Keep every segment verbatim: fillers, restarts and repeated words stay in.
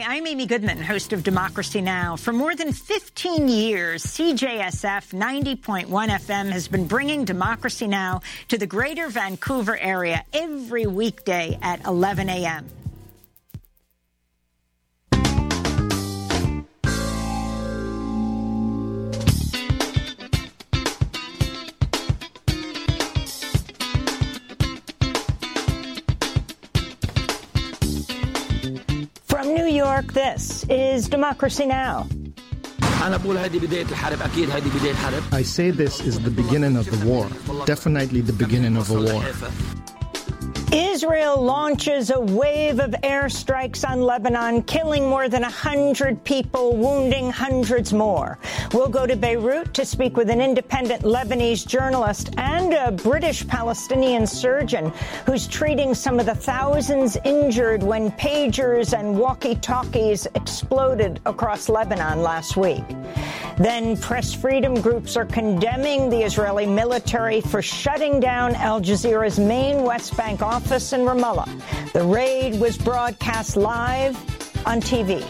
I'm Amy Goodman, host of Democracy Now! For more than fifteen years, C J S F ninety point one F M has been bringing Democracy Now! To the greater Vancouver area every weekday at eleven a m From New York, this is Democracy Now! I say this is the beginning of the war. Definitely the beginning of a war. Israel launches a wave of airstrikes on Lebanon, killing more than one hundred people, wounding hundreds more. We'll go to Beirut to speak with an independent Lebanese journalist and a British-Palestinian surgeon who's treating some of the thousands injured when pagers and walkie-talkies exploded across Lebanon last week. Then press freedom groups are condemning the Israeli military for shutting down Al Jazeera's main West Bank office in Ramallah. The raid was broadcast live on T V.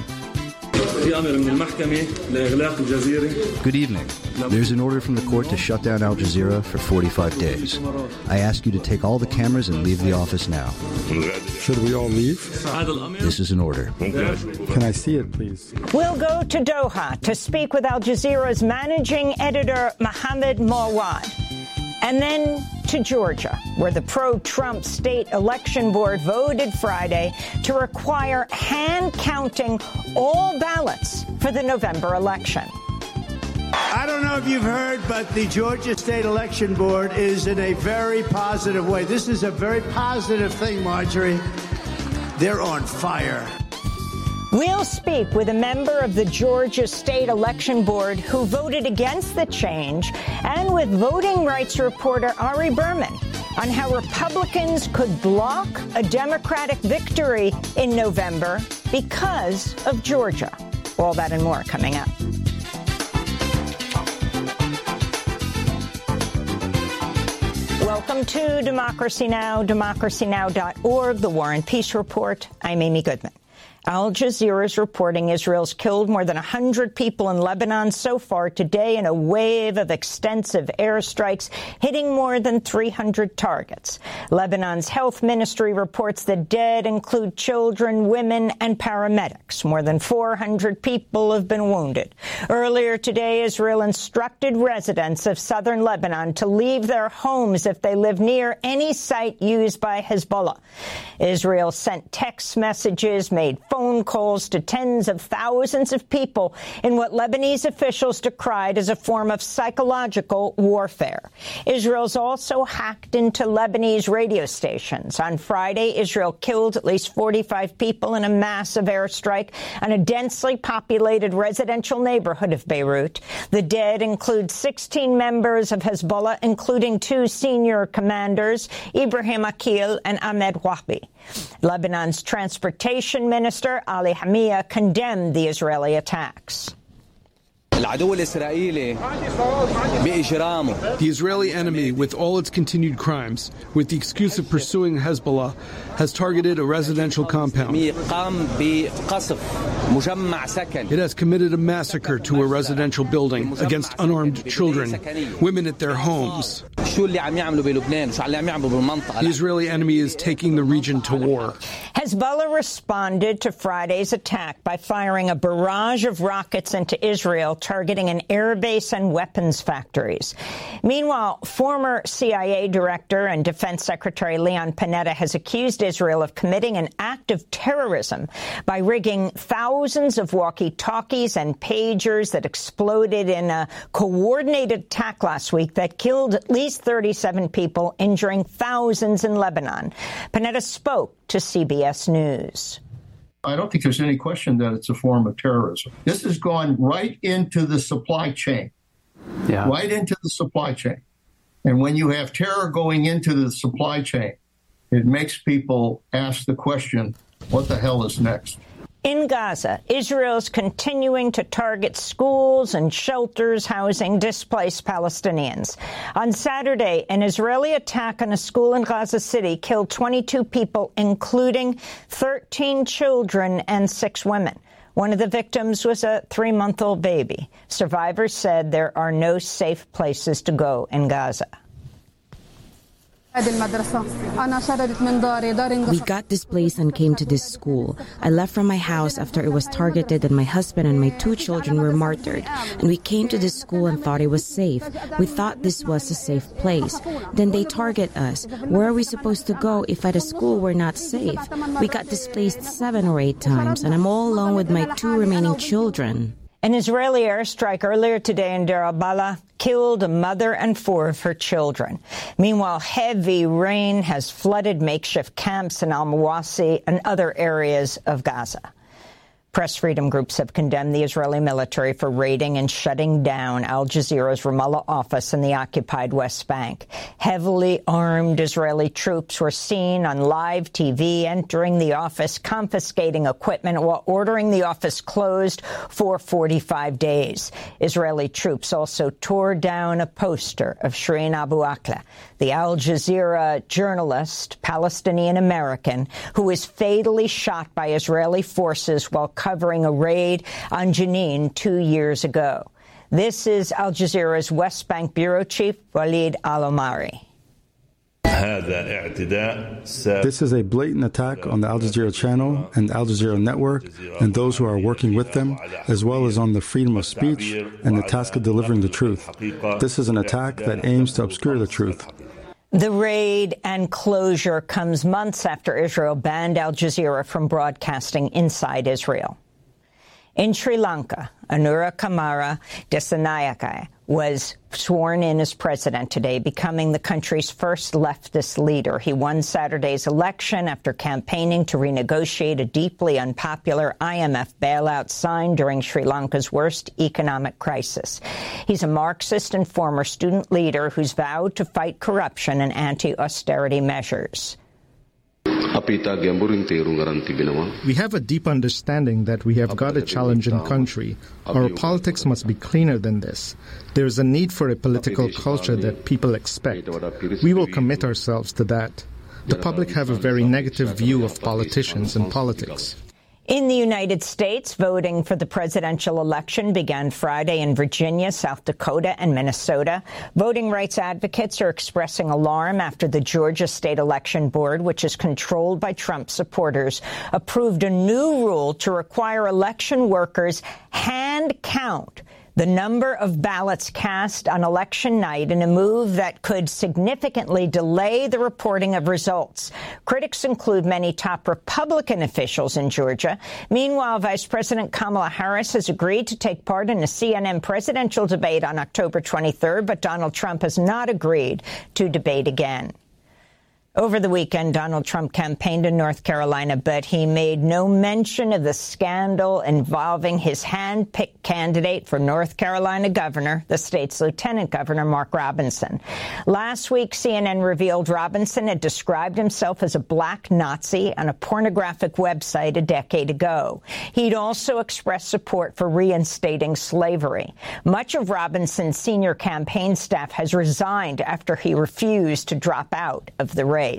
Good evening. There's an order from the court to shut down Al Jazeera for forty-five days. I ask you to take all the cameras and leave the office now. Should we all leave? This is an order. Can I see it, please? We'll go to Doha to speak with Al Jazeera's managing editor, Mohammed Mawad. And then to Georgia, where the pro-Trump state election board voted Friday to require hand-counting all ballots for the November election. I don't know if you've heard, but the Georgia State Election Board is in a very positive way. This is a very positive thing, Marjorie. They're on fire. We'll speak with a member of the Georgia State Election Board who voted against the change, and with voting rights reporter Ari Berman on how Republicans could block a Democratic victory in November because of Georgia. All that and more coming up. Welcome to Democracy Now!, democracy now dot org, the War and Peace Report. I'm Amy Goodman. Al Jazeera is reporting Israel's killed more than one hundred people in Lebanon so far today in a wave of extensive airstrikes hitting more than three hundred targets. Lebanon's health ministry reports the dead include children, women, and paramedics. More than four hundred people have been wounded. Earlier today, Israel instructed residents of southern Lebanon to leave their homes if they live near any site used by Hezbollah. Israel sent text messages, made phone calls to tens of thousands of people in what Lebanese officials decried as a form of psychological warfare. Israel's also hacked into Lebanese radio stations. On Friday, Israel killed at least forty-five people in a massive airstrike on a densely populated residential neighborhood of Beirut. The dead include sixteen members of Hezbollah, including two senior commanders, Ibrahim Akil and Ahmed Wahbi. Lebanon's transportation minister, Ali Hamia, condemned the Israeli attacks. The Israeli enemy, with all its continued crimes, with the excuse of pursuing Hezbollah, has targeted a residential compound. It has committed a massacre to a residential building against unarmed children, women at their homes. The Israeli enemy is taking the region to war. Hezbollah responded to Friday's attack by firing a barrage of rockets into Israel, targeting an airbase and weapons factories. Meanwhile, former C I A director and Defense Secretary Leon Panetta has accused Israel of committing an act of terrorism by rigging thousands of walkie-talkies and pagers that exploded in a coordinated attack last week that killed at least thirty-seven people, injuring thousands in Lebanon. Panetta spoke to C B S News. I don't think there's any question that it's a form of terrorism. This has gone right into the supply chain, yeah. right into the supply chain. And when you have terror going into the supply chain, it makes people ask the question, what the hell is next? In Gaza, Israel's continuing to target schools and shelters housing displaced Palestinians. On Saturday, an Israeli attack on a school in Gaza City killed twenty-two people, including thirteen children and six women. One of the victims was a three-month-old baby. Survivors said there are no safe places to go in Gaza. We got displaced and came to this school. I left from my house after it was targeted and my husband and my two children were martyred. And we came to this school and thought it was safe. We thought this was a safe place. Then they target us. Where are we supposed to go if at a school we're not safe? We got displaced seven or eight times, and I'm all alone with my two remaining children. An Israeli airstrike earlier today in Deir al-Balah killed a mother and four of her children. Meanwhile, heavy rain has flooded makeshift camps in al-Mawasi and other areas of Gaza. Press freedom groups have condemned the Israeli military for raiding and shutting down Al Jazeera's Ramallah office in the occupied West Bank. Heavily armed Israeli troops were seen on live T V entering the office, confiscating equipment while ordering the office closed for forty-five days. Israeli troops also tore down a poster of Shireen Abu Akleh, the Al Jazeera journalist, Palestinian-American, who was fatally shot by Israeli forces while covering a raid on Jenin two years ago. This is Al Jazeera's West Bank bureau chief, Walid Al-Omari. This is a blatant attack on the Al Jazeera channel and Al Jazeera network and those who are working with them, as well as on the freedom of speech and the task of delivering the truth. This is an attack that aims to obscure the truth. The raid and closure comes months after Israel banned Al Jazeera from broadcasting inside Israel. In Sri Lanka, Anura Kumara Dissanayake was sworn in as president today, becoming the country's first leftist leader. He won Saturday's election after campaigning to renegotiate a deeply unpopular I M F bailout signed during Sri Lanka's worst economic crisis. He's a Marxist and former student leader who's vowed to fight corruption and anti-austerity measures. We have a deep understanding that we have got a challenging country. Our politics must be cleaner than this. There is a need for a political culture that people expect. We will commit ourselves to that. The public have a very negative view of politicians and politics. In the United States, voting for the presidential election began Friday in Virginia, South Dakota, and Minnesota. Voting rights advocates are expressing alarm after the Georgia State Election Board, which is controlled by Trump supporters, approved a new rule to require election workers hand count the number of ballots cast on election night in a move that could significantly delay the reporting of results. Critics include many top Republican officials in Georgia. Meanwhile, Vice President Kamala Harris has agreed to take part in a C N N presidential debate on October twenty-third, but Donald Trump has not agreed to debate again. Over the weekend, Donald Trump campaigned in North Carolina, but he made no mention of the scandal involving his hand-picked candidate for North Carolina governor, the state's lieutenant governor, Mark Robinson. Last week, C N N revealed Robinson had described himself as a black Nazi on a pornographic website a decade ago. He'd also expressed support for reinstating slavery. Much of Robinson's senior campaign staff has resigned after he refused to drop out of the race.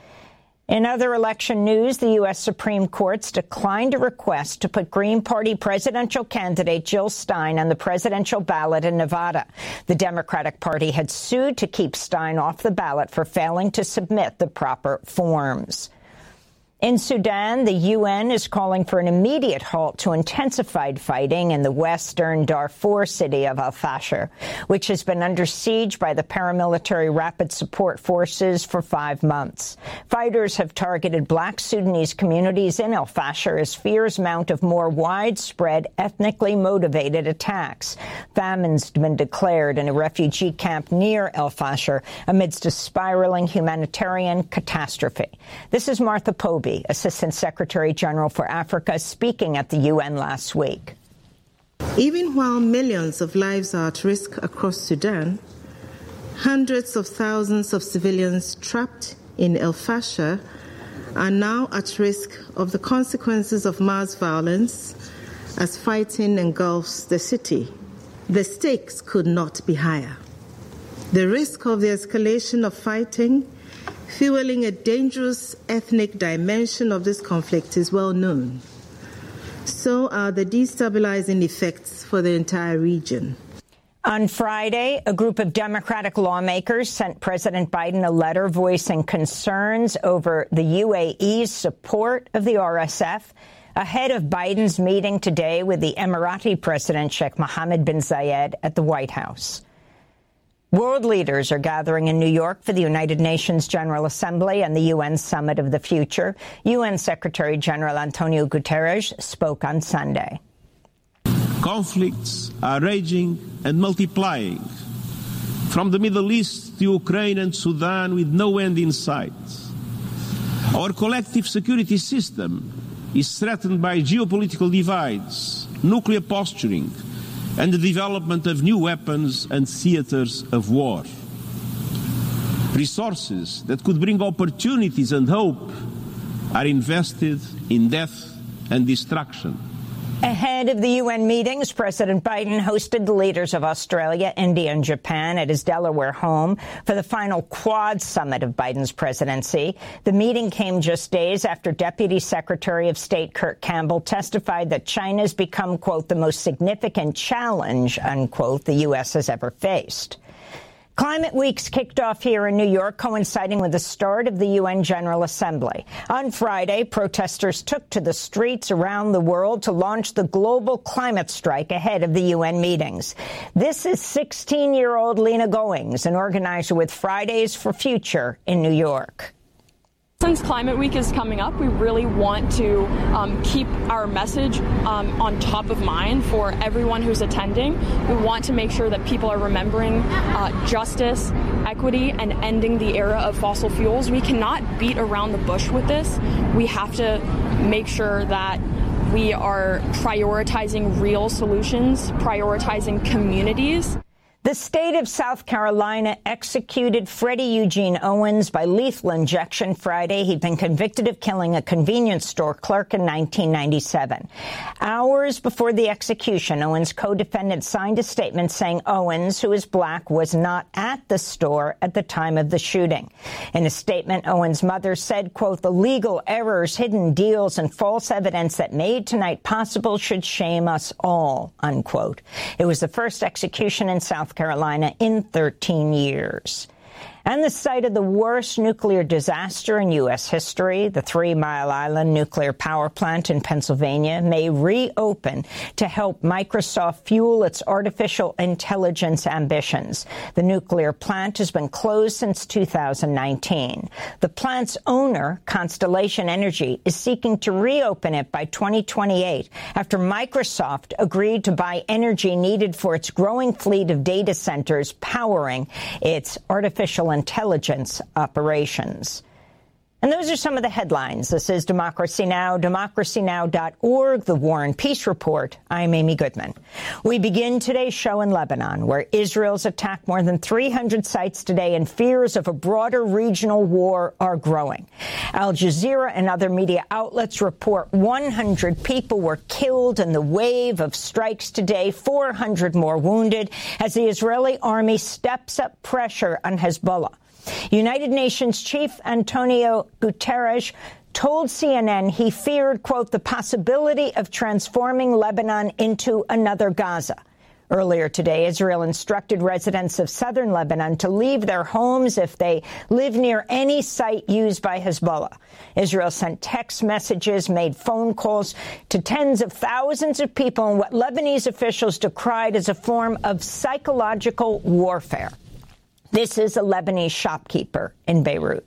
In other election news, the U S Supreme Court's declined a request to put Green Party presidential candidate Jill Stein on the presidential ballot in Nevada. The Democratic Party had sued to keep Stein off the ballot for failing to submit the proper forms. In Sudan, the U N is calling for an immediate halt to intensified fighting in the western Darfur city of al-Fashir, which has been under siege by the paramilitary Rapid Support Forces for five months. Fighters have targeted black Sudanese communities in al-Fashir as fears mount of more widespread ethnically motivated attacks. Famine's been declared in a refugee camp near al-Fashir amidst a spiraling humanitarian catastrophe. This is Martha Pobey, Assistant Secretary General for Africa, speaking at the U N last week. Even while millions of lives are at risk across Sudan, hundreds of thousands of civilians trapped in El Fasher are now at risk of the consequences of mass violence as fighting engulfs the city. The stakes could not be higher. The risk of the escalation of fighting, fueling a dangerous ethnic dimension of this conflict, is well known. So are the destabilizing effects for the entire region. On Friday, a group of Democratic lawmakers sent President Biden a letter voicing concerns over the U A E's support of the R S F ahead of Biden's meeting today with the Emirati President Sheikh Mohammed bin Zayed at the White House. World leaders are gathering in New York for the United Nations General Assembly and the U N Summit of the Future. U N Secretary General Antonio Guterres spoke on Sunday. Conflicts are raging and multiplying, from the Middle East to Ukraine and Sudan, with no end in sight. Our collective security system is threatened by geopolitical divides, nuclear posturing, and the development of new weapons and theaters of war. Resources that could bring opportunities and hope are invested in death and destruction. Ahead of the U N meetings, President Biden hosted the leaders of Australia, India, and Japan at his Delaware home for the final Quad summit of Biden's presidency. The meeting came just days after Deputy Secretary of State Kurt Campbell testified that China's become, quote, the most significant challenge, unquote, the U S has ever faced. Climate Weeks kicked off here in New York, coinciding with the start of the U N General Assembly. On Friday, protesters took to the streets around the world to launch the global climate strike ahead of the U N meetings. This is sixteen-year-old Lena Goings, an organizer with Fridays for Future in New York. Since Climate Week is coming up, we really want to um, keep our message um, on top of mind for everyone who's attending. We want to make sure that people are remembering uh, justice, equity, and ending the era of fossil fuels. We cannot beat around the bush with this. We have to make sure that we are prioritizing real solutions, prioritizing communities. The state of South Carolina executed Freddie Eugene Owens by lethal injection Friday. He'd been convicted of killing a convenience store clerk in nineteen ninety-seven. Hours before the execution, Owens' co-defendant signed a statement saying Owens, who is black, was not at the store at the time of the shooting. In a statement, Owens' mother said, quote, the legal errors, hidden deals, and false evidence that made tonight possible should shame us all, unquote. It was the first execution in South Carolina in thirteen years. And the site of the worst nuclear disaster in U S history, the Three Mile Island nuclear power plant in Pennsylvania, may reopen to help Microsoft fuel its artificial intelligence ambitions. The nuclear plant has been closed since two thousand nineteen. The plant's owner, Constellation Energy, is seeking to reopen it by twenty twenty-eight after Microsoft agreed to buy energy needed for its growing fleet of data centers powering its artificial intelligence operations. And those are some of the headlines. This is Democracy Now!, democracy now dot org, the War and Peace Report. I'm Amy Goodman. We begin today's show in Lebanon, where Israel's attacked more than three hundred sites today, and fears of a broader regional war are growing. Al Jazeera and other media outlets report one hundred people were killed in the wave of strikes today, four hundred more wounded, as the Israeli army steps up pressure on Hezbollah. United Nations Chief Antonio Guterres told C N N he feared, quote, the possibility of transforming Lebanon into another Gaza. Earlier today, Israel instructed residents of southern Lebanon to leave their homes if they live near any site used by Hezbollah. Israel sent text messages, made phone calls to tens of thousands of people in what Lebanese officials decried as a form of psychological warfare. This is a Lebanese shopkeeper in Beirut.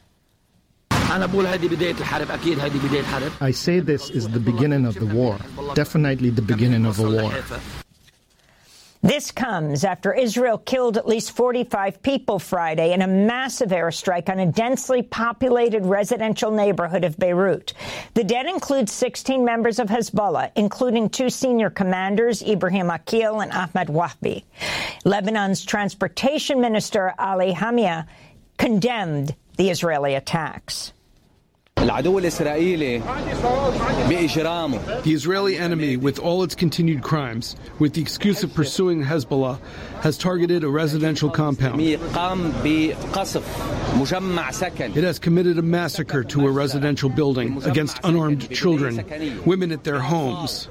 I say this is the beginning of the war, definitely the beginning of a war. This comes after Israel killed at least forty-five people Friday in a massive airstrike on a densely populated residential neighborhood of Beirut. The dead include sixteen members of Hezbollah, including two senior commanders, Ibrahim Akil and Ahmed Wahbi. Lebanon's transportation minister, Ali Hamia, condemned the Israeli attacks. The Israeli enemy, with all its continued crimes, with the excuse of pursuing Hezbollah, has targeted a residential compound. It has committed a massacre to a residential building against unarmed children, women at their homes.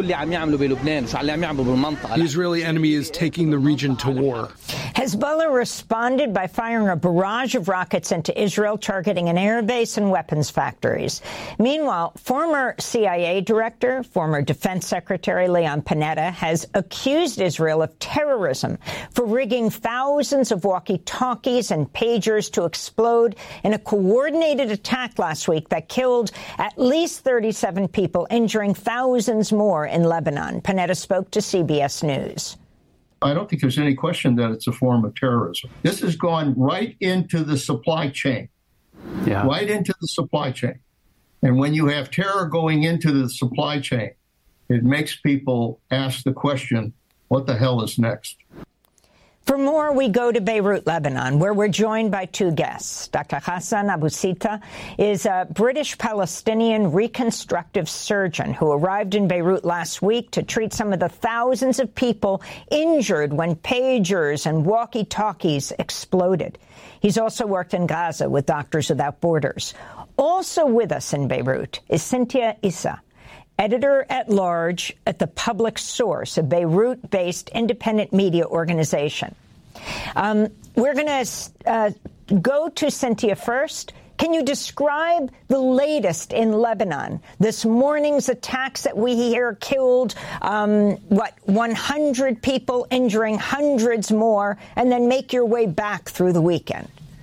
The Israeli enemy is taking the region to war. Hezbollah responded by firing a barrage of rockets into Israel, targeting an airbase and weapons factories. Meanwhile, former C I A director, former Defense Secretary Leon Panetta has accused Israel of terrorism for rigging thousands of walkie-talkies and pagers to explode in a coordinated attack last week that killed at least thirty-seven people, injuring thousands more in Lebanon. Panetta spoke to C B S News. I don't think there's any question that it's a form of terrorism. This has gone right into the supply chain, yeah. right into the supply chain. And when you have terror going into the supply chain, it makes people ask the question, what the hell is next? For more, we go to Beirut, Lebanon, where we're joined by two guests. Doctor Hassan Abusita is a British-Palestinian reconstructive surgeon who arrived in Beirut last week to treat some of the thousands of people injured when pagers and walkie-talkies exploded. He's also worked in Gaza with Doctors Without Borders. Also with us in Beirut is Cynthia Issa, editor-at-large at The Public Source, a Beirut-based independent media organization. Um, we're going to uh, go to Cynthia first. Can you describe the latest in Lebanon? This morning's attacks that we hear killed, um, what, one hundred people, injuring hundreds more, and then make your way back through the weekend.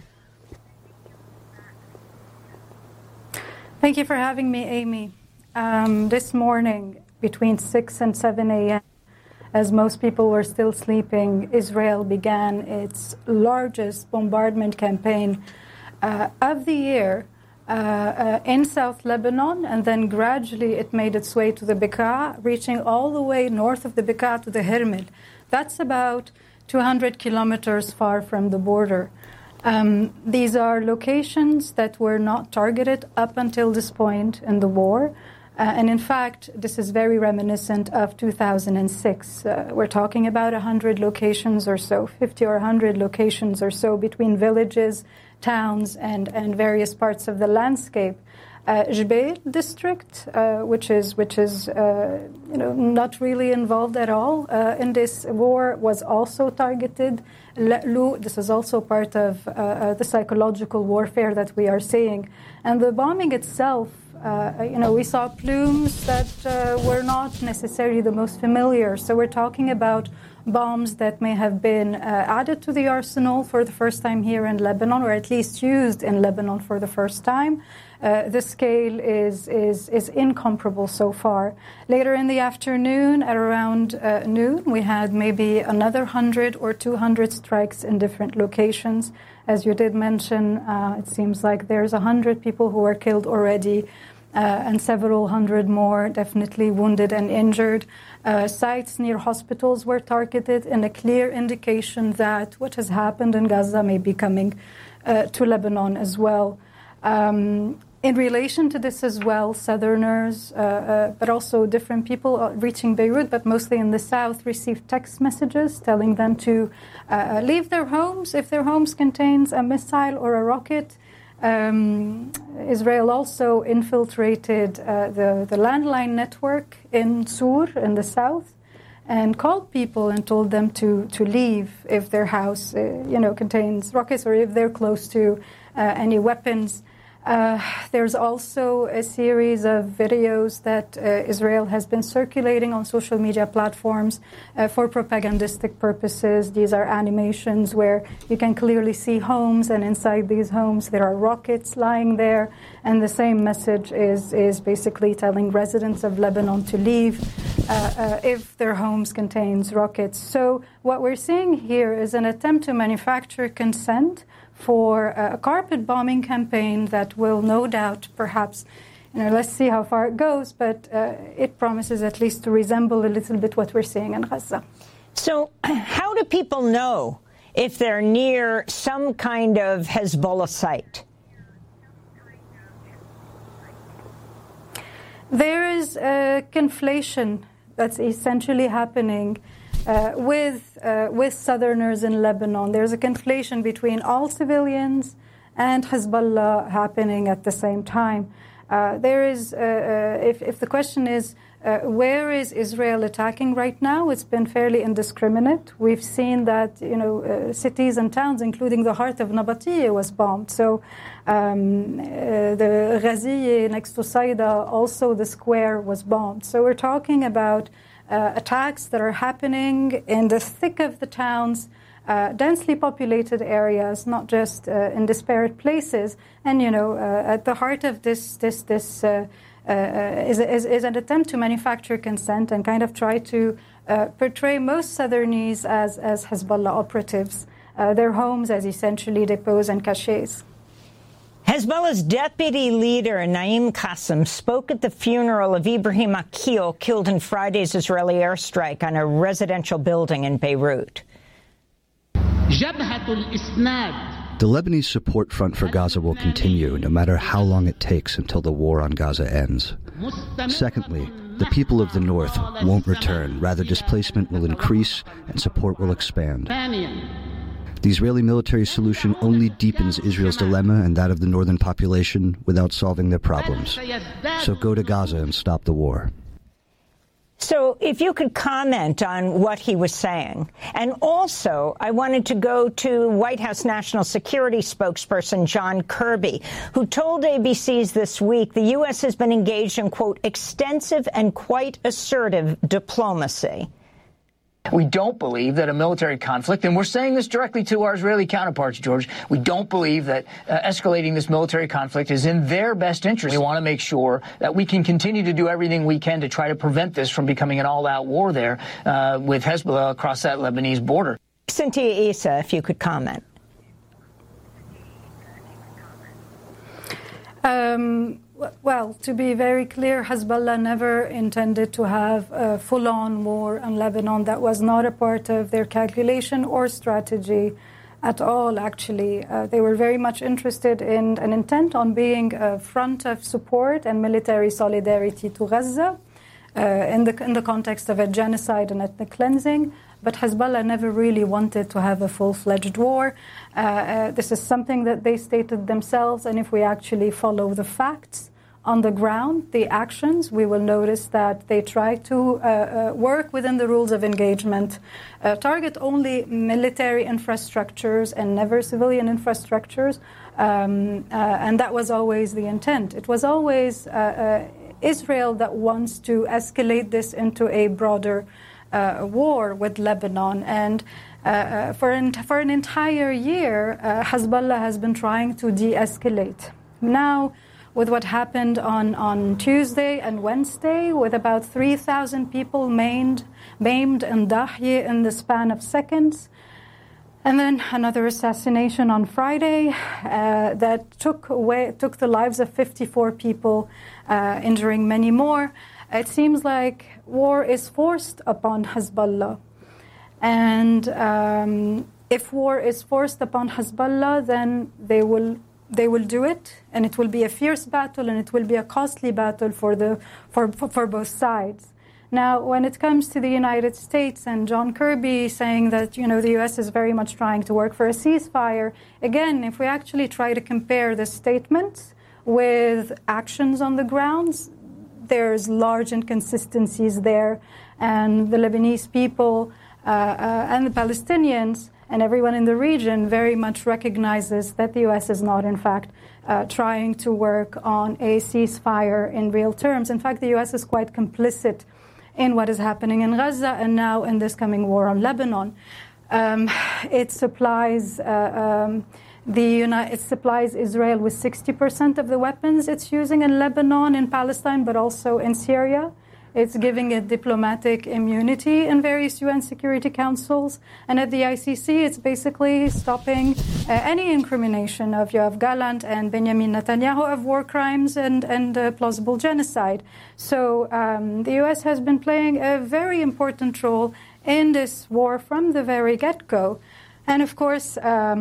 Thank you for having me, Amy. Um, this morning, between six and seven a.m., as most people were still sleeping, Israel began its largest bombardment campaign uh, of the year uh, uh, in South Lebanon, and then gradually it made its way to the Bekaa, reaching all the way north of the Bekaa to the Hermel. That's about two hundred kilometers far from the border. Um, these are locations that were not targeted up until this point in the war. Uh, and in fact, this is very reminiscent of two thousand six. Uh, we're talking about one hundred locations or so, fifty or one hundred locations or so between villages, towns, and, and various parts of the landscape. Uh, Jbeil district, uh, which is which is uh, you know not really involved at all uh, in this war, was also targeted. La'lu, this is also part of uh, uh, the psychological warfare that we are seeing, and the bombing itself. Uh, you know, we saw plumes that uh, were not necessarily the most familiar. So we're talking about bombs that may have been uh, added to the arsenal for the first time here in Lebanon, or at least used in Lebanon for the first time. Uh, the scale is, is, is incomparable so far. Later in the afternoon, at around uh, noon, we had maybe another one hundred or two hundred strikes in different locations. As you did mention, uh, it seems like there's one hundred people who were killed already, uh, and several hundred more definitely wounded and injured. Uh, sites near hospitals were targeted, in a clear indication that what has happened in Gaza may be coming uh, to Lebanon as well. Um, in relation to this as well, Southerners, uh, uh, but also different people reaching Beirut, but mostly in the south, received text messages telling them to uh, leave their homes if their homes contains a missile or a rocket. Um, Israel also infiltrated uh, the, the landline network in Sur in the south and called people and told them to, to leave if their house uh, you know, contains rockets or if they're close to uh, any weapons. Uh, there's also a series of videos that uh, Israel has been circulating on social media platforms uh, for propagandistic purposes. These are animations where you can clearly see homes, and inside these homes there are rockets lying there. And the same message is, is basically telling residents of Lebanon to leave uh, uh, if their homes contains rockets. So what we're seeing here is an attempt to manufacture consent for a carpet bombing campaign that will no doubt perhaps, you know, let's see how far it goes, but uh, it promises at least to resemble a little bit what we're seeing in Gaza. So how do people know if they're near some kind of Hezbollah site? There is a conflation that's essentially happening uh, with uh, with Southerners in Lebanon. There's a conflation between all civilians and Hezbollah happening at the same time. Uh, there is, uh, uh, if, if the question is, uh, where is Israel attacking right now? It's been fairly indiscriminate. We've seen that, you know, uh, cities and towns, including the heart of Nabatiyeh, was bombed. So um, uh, the Ghaziye next to Saida, also the square was bombed. So we're talking about uh, attacks that are happening in the thick of the towns, Uh, densely populated areas, not just uh, in disparate places. And, you know, uh, at the heart of this this this uh, uh, is, is, is an attempt to manufacture consent and kind of try to uh, portray most Southernese as, as Hezbollah operatives, uh, their homes as essentially depots and caches. Hezbollah's deputy leader, Naim Qassem, spoke at the funeral of Ibrahim Akil, killed in Friday's Israeli airstrike on a residential building in Beirut. The Lebanese support front for Gaza will continue no matter how long it takes until the war on Gaza ends. Secondly, the people of the north won't return. Rather, displacement will increase and support will expand. The Israeli military solution only deepens Israel's dilemma and that of the northern population without solving their problems. So go to Gaza and stop the war. So if you could comment on what he was saying. And also, I wanted to go to White House National Security spokesperson John Kirby, who told A B C's This Week the U S has been engaged in, quote, extensive and quite assertive diplomacy. We don't believe that a military conflict, and we're saying this directly to our Israeli counterparts, George, we don't believe that uh, escalating this military conflict is in their best interest. We want to make sure that we can continue to do everything we can to try to prevent this from becoming an all-out war there uh, with Hezbollah across that Lebanese border. Cynthia Issa, if you could comment. Um, well, to be very clear, Hezbollah never intended to have a full-on war in Lebanon. That was not a part of their calculation or strategy at all, actually. Uh, they were very much interested in and intent on being a front of support and military solidarity to Gaza uh, in the, in the context of a genocide and ethnic cleansing. But Hezbollah never really wanted to have a full-fledged war. Uh, uh, this is something that they stated themselves, and if we actually follow the facts on the ground, the actions, we will notice that they try to uh, uh, work within the rules of engagement, uh, target only military infrastructures and never civilian infrastructures, um, uh, and that was always the intent. It was always uh, uh, Israel that wants to escalate this into a broader Uh, war with Lebanon, and uh, for, an, for an entire year, uh, Hezbollah has been trying to de-escalate. Now, with what happened on, on Tuesday and Wednesday, with about three thousand people maimed, maimed in Dahye in the span of seconds, and then another assassination on Friday uh, that took away took the lives of fifty-four people, uh, injuring many more. It seems like war is forced upon Hezbollah. And um, if war is forced upon Hezbollah, then they will they will do it, and it will be a fierce battle, and it will be a costly battle for the for for, for both sides. Now, when it comes to the United States and John Kirby saying that, you know, the U S is very much trying to work for a ceasefire, again, if we actually try to compare the statements with actions on the grounds, there's large inconsistencies there, and the Lebanese people uh, uh, and the Palestinians and everyone in the region very much recognizes that the U S is not, in fact, uh, trying to work on a ceasefire in real terms. In fact, the U S is quite complicit in what is happening in Gaza and now in this coming war on Lebanon. Um, it supplies... Uh, um, The United, it supplies Israel with sixty percent of the weapons it's using in Lebanon, in Palestine, but also in Syria. It's giving it diplomatic immunity in various U N Security Councils. And at the I C C, it's basically stopping uh, any incrimination of Yoav Gallant and Benjamin Netanyahu of war crimes and, and uh, plausible genocide. So um, the U S has been playing a very important role in this war from the very get-go. And of course... Um,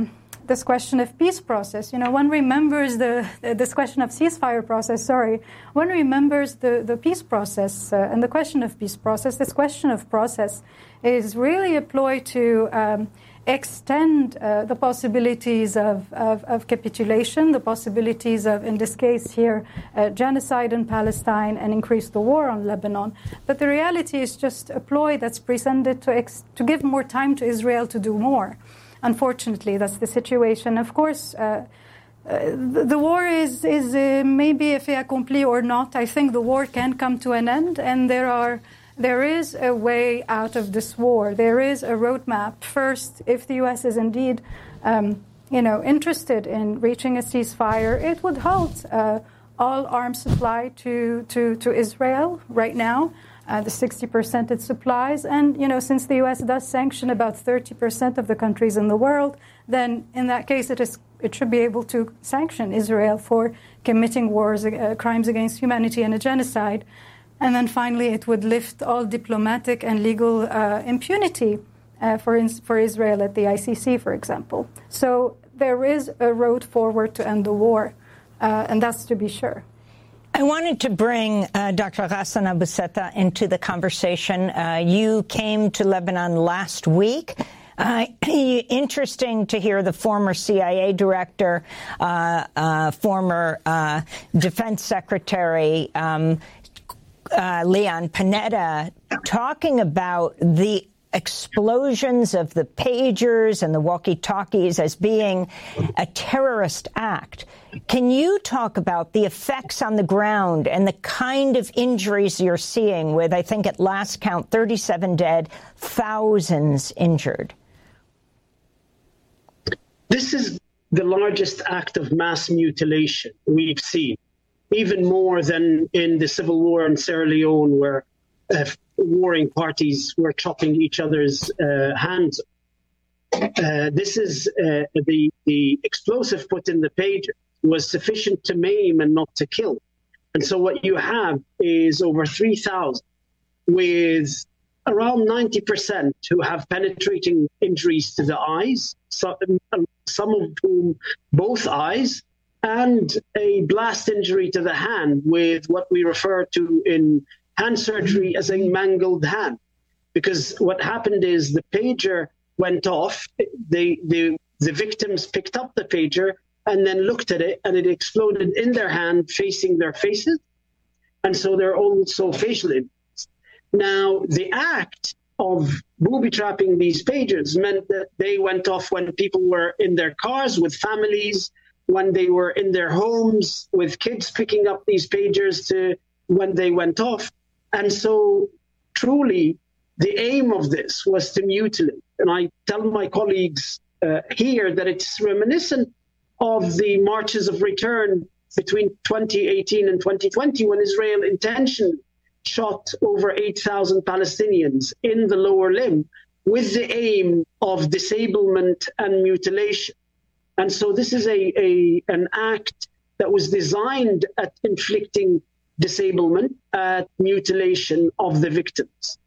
this question of peace process. You know, one remembers the this question of ceasefire process, sorry, one remembers the, the peace process uh, and the question of peace process. This question of process is really a ploy to um, extend uh, the possibilities of, of, of capitulation, the possibilities of, in this case here, uh, genocide in Palestine, and increase the war on Lebanon. But the reality is just a ploy that's presented to, ex- to give more time to Israel to do more. Unfortunately, that's the situation. Of course, uh, uh, the, the war is, is uh, maybe a fait accompli or not. I think the war can come to an end, and there are There is a way out of this war. There is a roadmap. First, if the U S is indeed, um, you know, interested in reaching a ceasefire, it would halt uh, all arms supply to, to, to Israel right now, uh, the sixty percent it supplies. And, you know, since the U S does sanction about thirty percent of the countries in the world, then in that case it is it should be able to sanction Israel for committing wars, uh, crimes against humanity and a genocide. And then finally, it would lift all diplomatic and legal uh, impunity uh, for, in, for Israel at the I C C, for example. So there is a road forward to end the war, uh, and that's to be sure. I wanted to bring uh, Doctor Ghassan Abou-Settah into the conversation. Uh, you came to Lebanon last week. Uh, interesting to hear the former C I A director, uh, uh, former uh, defense secretary, um, Uh, Leon Panetta, talking about the explosions of the pagers and the walkie-talkies as being a terrorist act. Can you talk about the effects on the ground and the kind of injuries you're seeing with, I think at last count, thirty-seven dead, thousands injured? This is the largest act of mass mutilation we've seen. Even more than in the civil war in Sierra Leone, where uh, warring parties were chopping each other's uh, hands. Uh, this is uh, the, the explosive put in the pager was sufficient to maim and not to kill. And so what you have is over three thousand, with around ninety percent who have penetrating injuries to the eyes, some, some of whom both eyes, and a blast injury to the hand with what we refer to in hand surgery as a mangled hand. Because what happened is the pager went off, the, the, the victims picked up the pager and then looked at it, and it exploded in their hand facing their faces. And so they're also facial injuries. Now, the act of booby-trapping these pagers meant that they went off when people were in their cars with families, when they were in their homes with kids picking up these pagers to when they went off. And so truly the aim of this was to mutilate. And I tell my colleagues uh, here that it's reminiscent of the marches of return between twenty eighteen and twenty twenty, when Israel intentionally shot over eight thousand Palestinians in the lower limb with the aim of disablement and mutilation. And so this is a, a an act that was designed at inflicting disablement, at mutilation of the victims.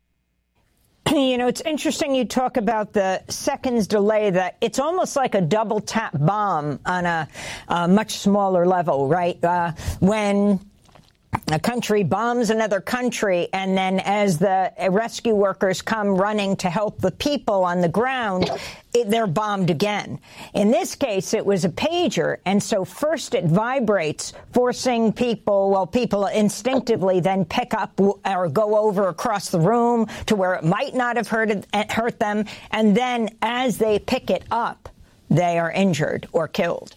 You know, it's interesting you talk about the seconds delay, that it's almost like a double tap bomb on a, a much smaller level, right? Uh, when a country bombs another country, and then as the rescue workers come running to help the people on the ground, it, they're bombed again. In this case, it was a pager, and so first it vibrates, forcing people, well, people instinctively then pick up or go over across the room to where it might not have hurt, hurt them, and then as they pick it up, they are injured or killed.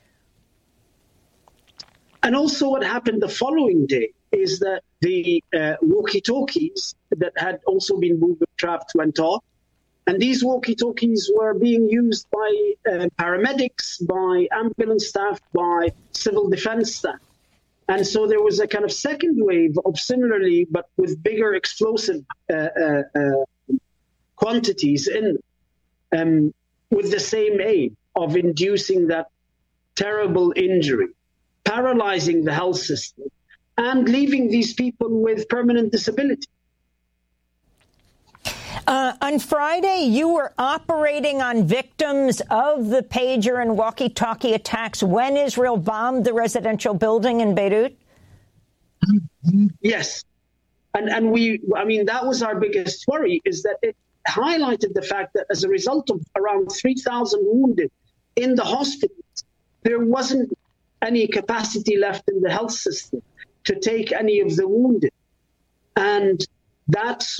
And also what happened the following day is that the uh, walkie-talkies that had also been booby-trapped went off. And these walkie-talkies were being used by uh, paramedics, by ambulance staff, by civil defense staff. And so there was a kind of second wave of similarly, but with bigger explosive uh, uh, uh, quantities in um, with the same aim of inducing that terrible injury, paralyzing the health system, and leaving these people with permanent disability. Uh, on Friday, you were operating on victims of the pager and walkie-talkie attacks when Israel bombed the residential building in Beirut? Yes. And, and we, I mean, that was our biggest worry, is that it highlighted the fact that as a result of around three thousand wounded in the hospitals, there wasn't any capacity left in the health system to take any of the wounded. And that's